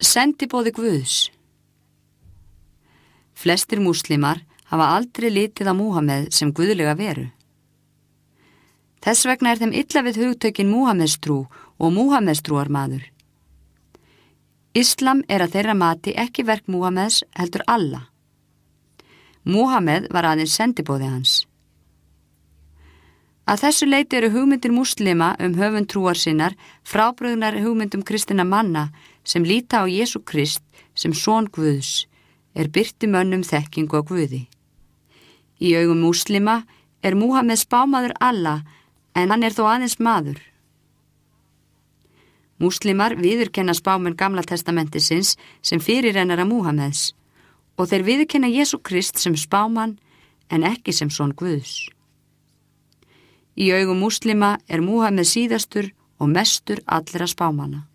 sendiboði Guðs. Flestir múslimar hafa aldrei litið á Múhameð sem guðlega veru. Þess vegna þeim illa við hugtökin Múhameðstrú og Múhameðstrúarmaður. Islam að þeirra mati ekki verk Múhameðs heldur Allah. Múhameð var aðeins sendiboði hans. Að þessu leyti hugmyndir múslima höfund trúar sinnar frábrugðnar hugmyndum kristinna manna sem líta á Jesú Krist sem son Guðs, birti mönnum þekkingu á Guði. Í augum múslima Múhameð spámaður Allah, en hann þó aðeins maður. Múslimar viðurkenna spámenn Gamla testamentisins sem fyrirrennara Múhameðs og þeir viðurkenna Jesú Krist sem spámann en ekki sem son Guðs. Í augum múslima Múhameð síðastur og mestur allra spámanna.